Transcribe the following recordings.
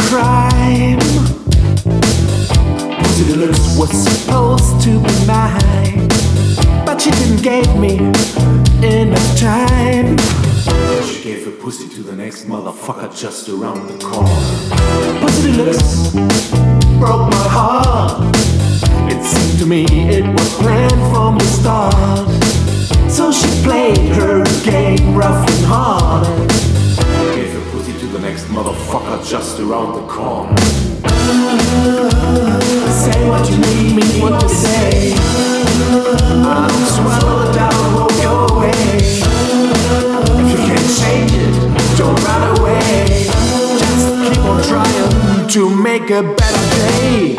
crime. Pussy Deluxe was supposed to be mine, but she didn't give me enough time. She gave her pussy to the next motherfucker just around the corner. Pussy Deluxe broke my heart. It seemed to me it was planned from the start. So she played her game rough and hard, gave her pussy to the next motherfucker just around the corner. Say what you need, mean what you say. I'll swallow it down, won't go away. If you can't change it, don't run away. Just keep on trying to make a better day.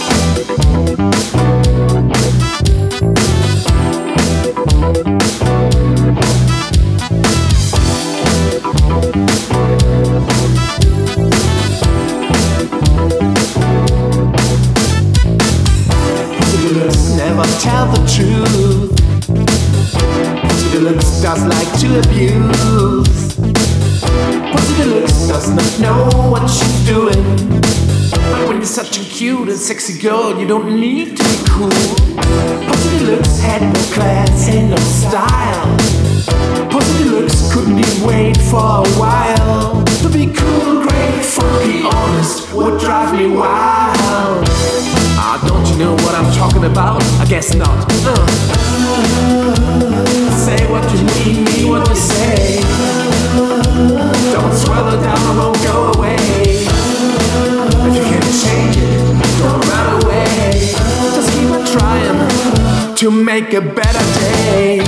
Never tell the truth. Pussy Deluxe does like to abuse. Pussy Deluxe does not know what she's doing. But when you're such a cute and sexy girl, you don't need to be cool. Pussy Deluxe had no class and no style. Pussy Deluxe couldn't even wait for a while. To be cool, great, funky, honest would drive me wild. Don't you know what I'm talking about? I guess not. Say what you mean what you say. Don't swallow down, I won't go away. If you can't change it, don't run away. Just keep on trying to make a better day.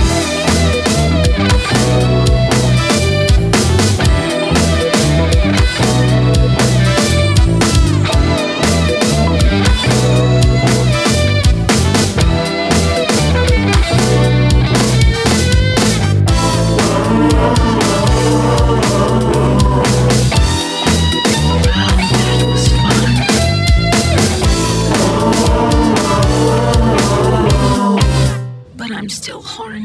I'm still horny.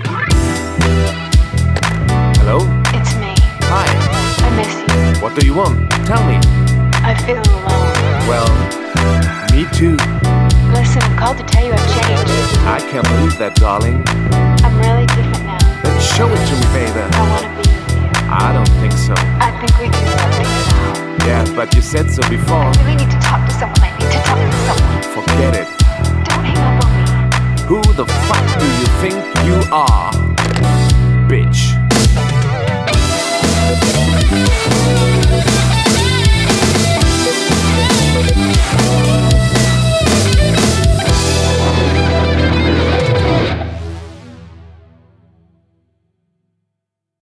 Hello? It's me. Hi. I miss you. What do you want? Tell me. I feel alone. Well, me too. Listen, I called to tell you I've changed. I can't believe that, darling. I'm really different now. Then show it to me, baby. I want to be with you. I don't think so. I think we do something now. Yeah, but you said so before. I really need to talk to someone. I need to talk to someone. Forget it. Don't hang up on me. Who the fuck do you think you are?